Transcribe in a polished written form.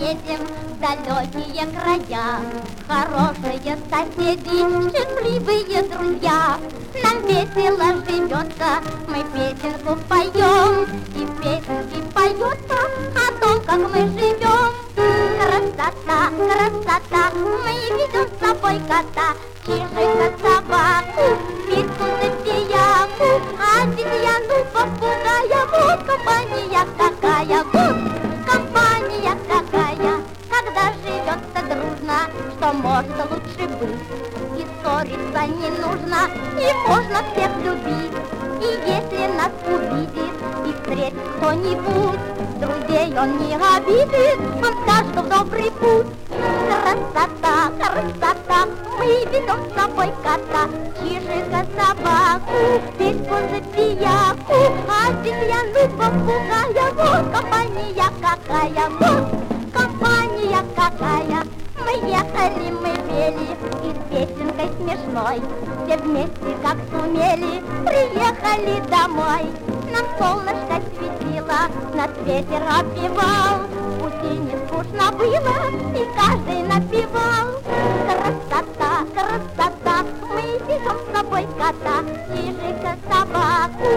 едем в далекие края. Хорошие соседи, счастливые друзья. Нам весело живется, мы песенку поем. И в песенке поется о том, как мы живем. Красота, красота, мы ведем с собой кота, чижика, собаку, пиццу, цепияку, обезьяну, попугая. Вот компания какая, вот компания какая. Когда живется дружно, что может лучше быть? И ссориться не нужно, и можно всех любить. И если нас увидит и встретит кто-нибудь, друзей он не обидит, он скажет, что в добрый путь. Красота, красота, мы ведем с собой кота, чижика, собаку, письку, запияку, обезьяну, попугая. Вот компания какая, вот компания какая. Мы ехали, мы пели, и с песенкой смешной все вместе как сумели приехали домой. Нам солнышко светило, нас ветер обвивал, в пути не скучно было, и каждый напевал. Красота, красота, мы ведем с собой кота, чижика, собаку,